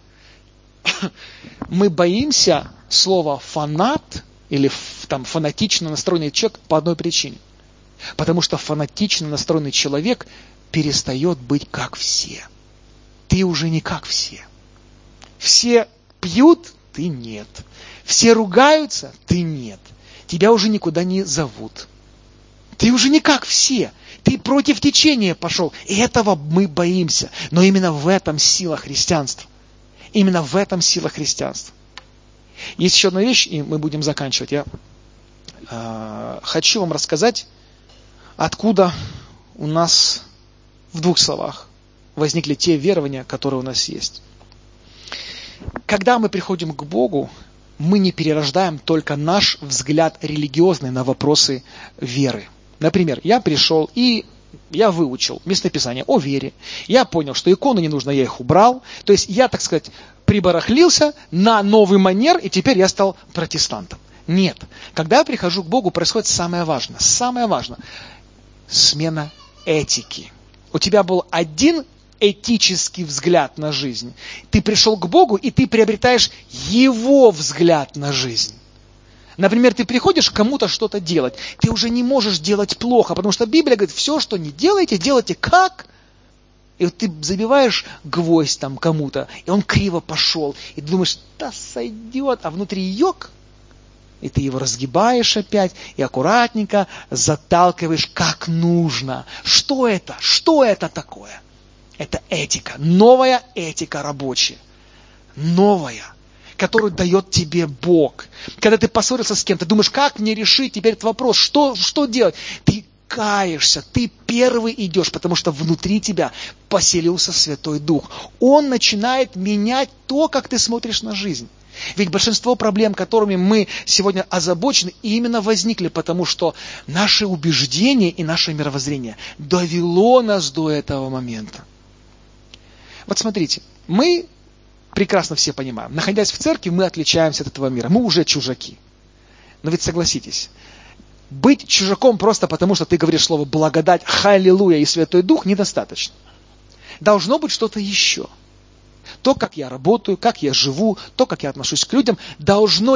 Мы боимся слова фанат или фанатично настроенный человек по одной причине. Потому что фанатично настроенный человек перестает быть как все. ты уже не как все. Все пьют, ты нет. Все ругаются, ты нет. Тебя уже никуда не зовут. Ты уже не как все. Ты против течения пошел. И этого мы боимся. Но именно в этом сила христианства. Именно в этом сила христианства. Есть еще одна вещь, и мы будем заканчивать. Я хочу вам рассказать, откуда у нас в 2 словах возникли те верования, которые у нас есть. Когда мы приходим к Богу, мы не перерождаем только наш взгляд религиозный на вопросы веры. Например, я пришел и я выучил местописание о вере. Я понял, что иконы не нужно, я их убрал. То есть я, так сказать, прибарахлился на новый манер, и теперь я стал протестантом. Нет. Когда я прихожу к Богу, происходит самое важное. Самое важное. Смена этики. У тебя был один этический взгляд на жизнь. Ты пришел к Богу, и ты приобретаешь Его взгляд на жизнь. Например, ты приходишь к кому-то что-то делать. Ты уже не можешь делать плохо, потому что Библия говорит, все, что не делаете, делайте как. И вот ты забиваешь гвоздь там кому-то, и он криво пошел. И ты думаешь, да сойдет, а внутри йог. И ты его разгибаешь опять, и аккуратненько заталкиваешь как нужно. Что это? Что это такое? Это этика. Новая этика рабочая. Новая. Которую дает тебе Бог. Когда ты поссорился с кем-то, думаешь, как мне решить теперь этот вопрос, что делать? Ты каешься, ты первый идешь, потому что внутри тебя поселился Святой Дух. Он начинает менять то, как ты смотришь на жизнь. Ведь большинство проблем, которыми мы сегодня озабочены, именно возникли, потому что наши убеждения и наше мировоззрение довело нас до этого момента. Вот смотрите, мы прекрасно все понимаем, находясь в церкви, мы отличаемся от этого мира, мы уже чужаки. Но ведь согласитесь, быть чужаком просто потому, что ты говоришь слово благодать, халилуя и Святой Дух, недостаточно. Должно быть что-то еще. То, как я работаю, как я живу, то, как я отношусь к людям, должно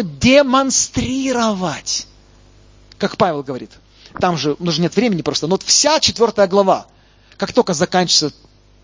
демонстрировать. Как Павел говорит, там же уже нет времени просто, но вот вся 4 глава, как только заканчивается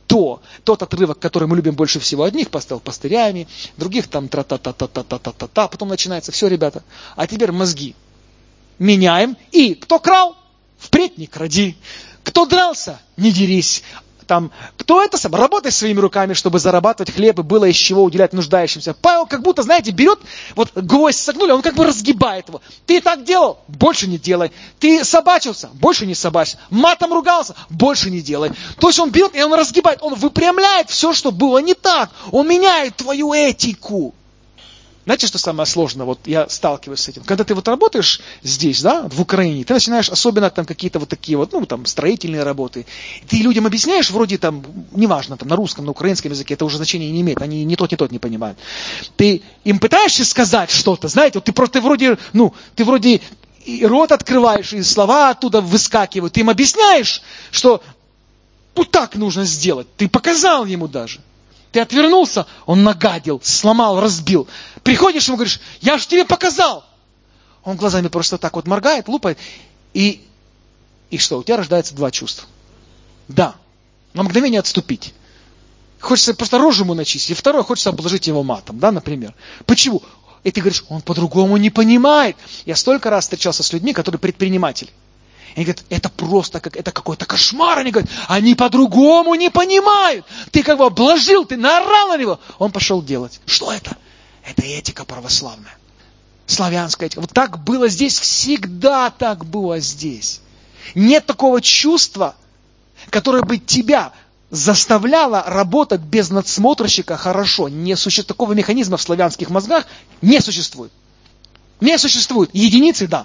тот отрывок, который мы любим больше всего, одних поставил пастырями, других там тра-та-та-та-та-та-та-та, потом начинается, все, ребята, а теперь мозги меняем, и кто крал, впредь не кради, кто дрался, не дерись, там, кто это сам, работай своими руками, чтобы зарабатывать хлеб, и было из чего уделять нуждающимся. Павел как будто, знаете, берет, вот гвоздь согнули, он как бы разгибает его. Ты так делал? Больше не делай. Ты собачился? Больше не собачься. Матом ругался? Больше не делай. То есть он берет и он разгибает, он выпрямляет все, что было не так. Он меняет твою этику. Знаете, что самое сложное? Вот я сталкиваюсь с этим. Когда ты вот работаешь здесь, да, в Украине, ты начинаешь, особенно там какие-то вот такие вот, ну, там, строительные работы. Ты людям объясняешь, вроде там, неважно, там, на русском, на украинском языке, это уже значения не имеет. Они ни тот не понимают. Ты им пытаешься сказать что-то, знаете, вот ты просто вроде, ты вроде и рот открываешь, и слова оттуда выскакивают. Ты им объясняешь, что вот так нужно сделать. Ты показал ему даже. Ты отвернулся, он нагадил, сломал, разбил. Приходишь ему, говоришь, я же тебе показал. Он глазами просто так вот моргает, лупает. И что? У тебя рождается 2 чувства. Да, на мгновение отступить. Хочется просто рожу ему начистить. И второе, хочется обложить его матом, да, например. Почему? И ты говоришь, он по-другому не понимает. Я столько раз встречался с людьми, которые предприниматели. Они говорят, это просто это какой-то кошмар. Они говорят, они по-другому не понимают. Ты как бы обложил, ты наорал на него. Он пошел делать. Что это? Это этика православная. Славянская этика. Вот так было здесь, всегда так было здесь. Нет такого чувства, которое бы тебя заставляло работать без надсмотрщика хорошо. Не существует такого механизма в славянских мозгах. Не существует. Не существует. Единицы, да.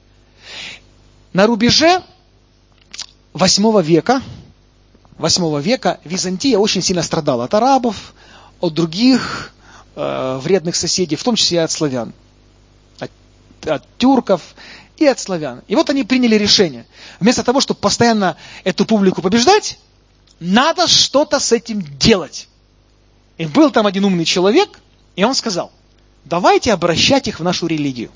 На рубеже 8 века Византия очень сильно страдала от арабов, от других вредных соседей, в том числе и от славян, от тюрков и от славян. И вот они приняли решение. Вместо того, чтобы постоянно эту публику побеждать, надо что-то с этим делать. И был там один умный человек, и он сказал, давайте обращать их в нашу религию.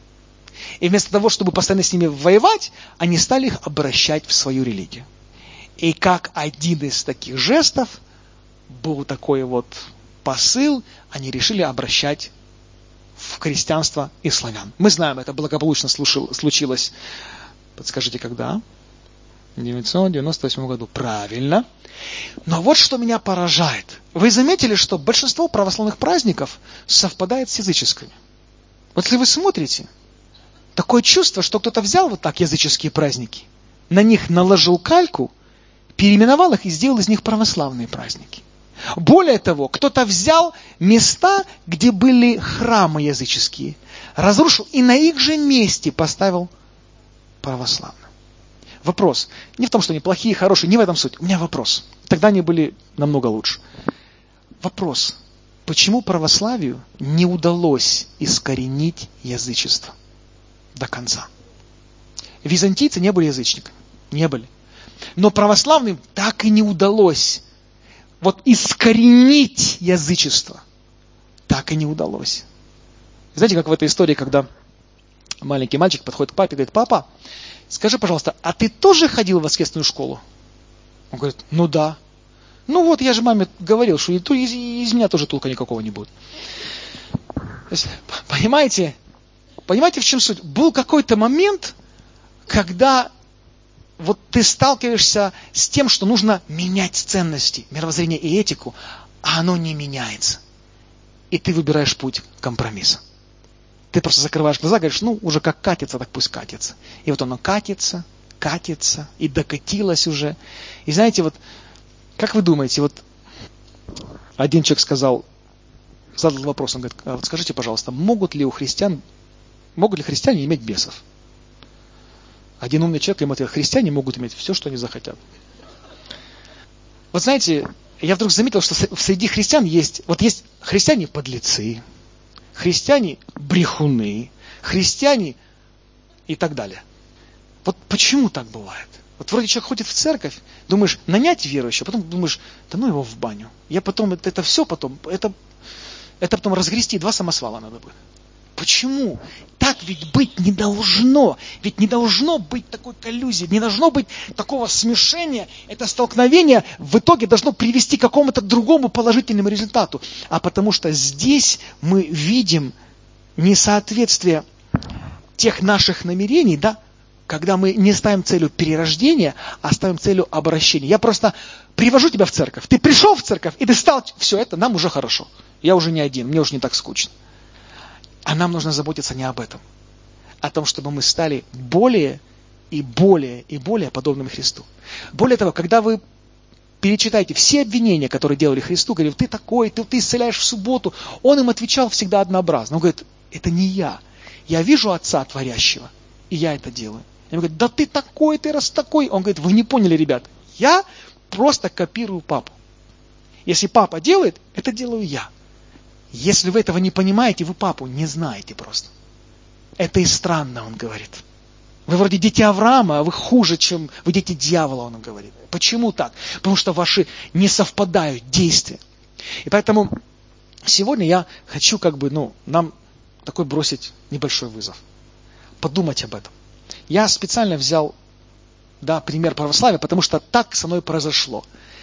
И вместо того, чтобы постоянно с ними воевать, они стали их обращать в свою религию. И как один из таких жестов, был такой вот посыл, они решили обращать в христианство и славян. Мы знаем, это благополучно случилось, подскажите, когда? В 998 году. Правильно. Но вот что меня поражает. Вы заметили, что большинство православных праздников совпадает с языческими? Вот если вы смотрите, такое чувство, что кто-то взял вот так языческие праздники, на них наложил кальку, переименовал их и сделал из них православные праздники. Более того, кто-то взял места, где были храмы языческие, разрушил и на их же месте поставил православные. Вопрос. Не в том, что они плохие, хорошие, не в этом суть. У меня вопрос. Тогда они были намного лучше. Вопрос. Почему православию не удалось искоренить язычество до конца? Византийцы не были язычниками. Не были. Но православным так и не удалось вот искоренить язычество. Так и не удалось. Знаете, как в этой истории, когда маленький мальчик подходит к папе и говорит: папа, скажи, пожалуйста, а ты тоже ходил в воскресную школу? Он говорит: ну да. Ну вот, я же маме говорил, что из меня тоже толка никакого не будет. Понимаете, в чем суть? Был какой-то момент, когда вот ты сталкиваешься с тем, что нужно менять ценности, мировоззрение и этику, а оно не меняется. И ты выбираешь путь компромисса. Ты просто закрываешь глаза, говоришь: ну, уже как катится, так пусть катится. И вот оно катится, и докатилось уже. И знаете, вот, как вы думаете, вот один человек задал вопрос, он говорит: а вот скажите, пожалуйста, могут ли христиане иметь бесов? Один умный человек ему ответил: христиане могут иметь все, что они захотят. Вот знаете, я вдруг заметил, что среди христиан есть христиане-подлецы, христиане-брехуны, христиане и так далее. Вот почему так бывает? Вот вроде человек ходит в церковь, думаешь, нанять верующего, потом думаешь: да ну его в баню. Это потом разгрести 2 самосвала надо будет. Почему? Так ведь быть не должно. Ведь не должно быть такой коллюзии, не должно быть такого смешения. Это столкновение в итоге должно привести к какому-то другому положительному результату. А потому что здесь мы видим несоответствие тех наших намерений, да, когда мы не ставим целью перерождения, а ставим целью обращения. Я просто привожу тебя в церковь. Ты пришел в церковь, и ты стал, все это, нам уже хорошо. Я уже не один, мне уже не так скучно. А нам нужно заботиться не об этом. О том, чтобы мы стали более и более и более подобными Христу. Более того, когда вы перечитаете все обвинения, которые делали Христу, говорили: ты такой, ты исцеляешь в субботу, он им отвечал всегда однообразно. Он говорит: это не я. Я вижу Отца Творящего, и я это делаю. Он говорит: да ты такой, ты раз такой. Он говорит: вы не поняли, ребят, я просто копирую папу. Если папа делает, это делаю я. Если вы этого не понимаете, вы папу не знаете просто. Это и странно, он говорит. Вы вроде дети Авраама, а вы хуже, чем вы дети дьявола, он говорит. Почему так? Потому что ваши не совпадают действия. И поэтому сегодня я хочу нам такой бросить небольшой вызов. Подумать об этом. Я специально взял пример православия, потому что так со мной произошло.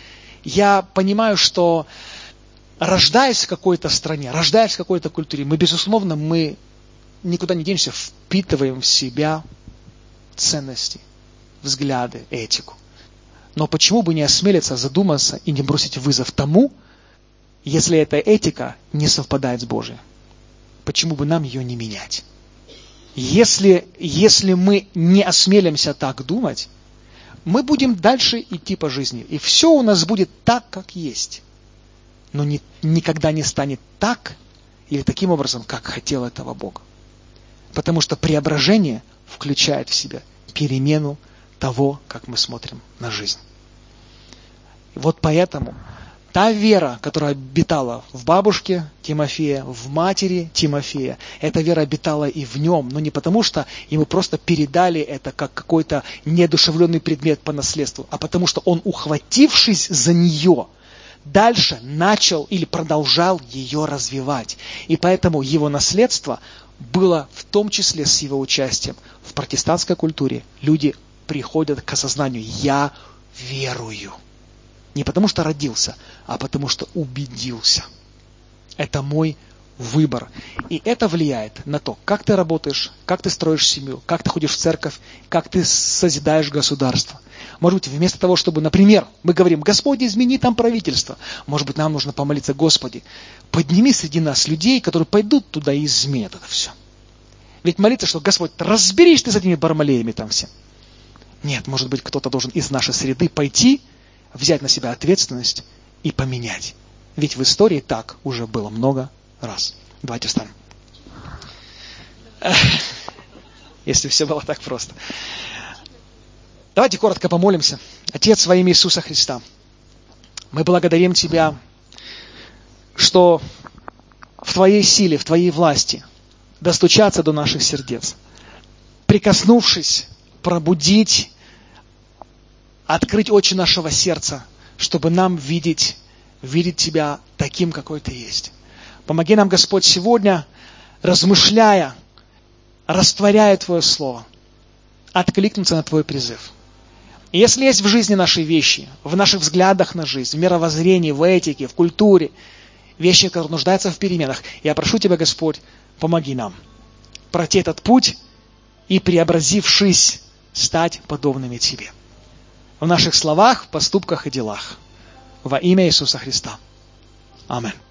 Я понимаю, что рождаясь в какой-то стране, рождаясь в какой-то культуре, мы никуда не денемся, впитываем в себя ценности, взгляды, этику. Но почему бы не осмелиться задуматься и не бросить вызов тому, если эта этика не совпадает с Божией? Почему бы нам ее не менять? Если мы не осмелимся так думать, мы будем дальше идти по жизни. И все у нас будет так, как есть. Но никогда не станет так или таким образом, как хотел этого Бог. Потому что преображение включает в себя перемену того, как мы смотрим на жизнь. И вот поэтому та вера, которая обитала в бабушке Тимофея, в матери Тимофея, эта вера обитала и в нем, но не потому, что ему просто передали это как какой-то неодушевленный предмет по наследству, а потому что он, ухватившись за нее, дальше начал или продолжал ее развивать. И поэтому его наследство было в том числе с его участием. В протестантской культуре люди приходят к осознанию: я верую. Не потому что родился, а потому что убедился. Это мой выбор. И это влияет на то, как ты работаешь, как ты строишь семью, как ты ходишь в церковь, как ты созидаешь государство. Может быть, вместо того, чтобы, например, мы говорим: Господь, измени там правительство. Может быть, нам нужно помолиться: Господи, подними среди нас людей, которые пойдут туда и изменят это все. Ведь молиться, что: Господь, разберись ты с этими бармалеями там всем. Нет, может быть, кто-то должен из нашей среды пойти, взять на себя ответственность и поменять. Ведь в истории так уже было много раз. Давайте встанем. Если все было так просто. Давайте коротко помолимся. Отец, во имя Иисуса Христа, мы благодарим Тебя, что в Твоей силе, в Твоей власти достучаться до наших сердец, прикоснувшись, пробудить, открыть очи нашего сердца, чтобы нам видеть Тебя таким, какой Ты есть. Помоги нам, Господь, сегодня, размышляя, растворяя Твое Слово, откликнуться на Твой призыв. И если есть в жизни наши вещи, в наших взглядах на жизнь, в мировоззрении, в этике, в культуре, вещи, которые нуждаются в переменах, я прошу Тебя, Господь, помоги нам пройти этот путь и, преобразившись, стать подобными Тебе. В наших словах, поступках и делах. Во имя Иисуса Христа. Аминь.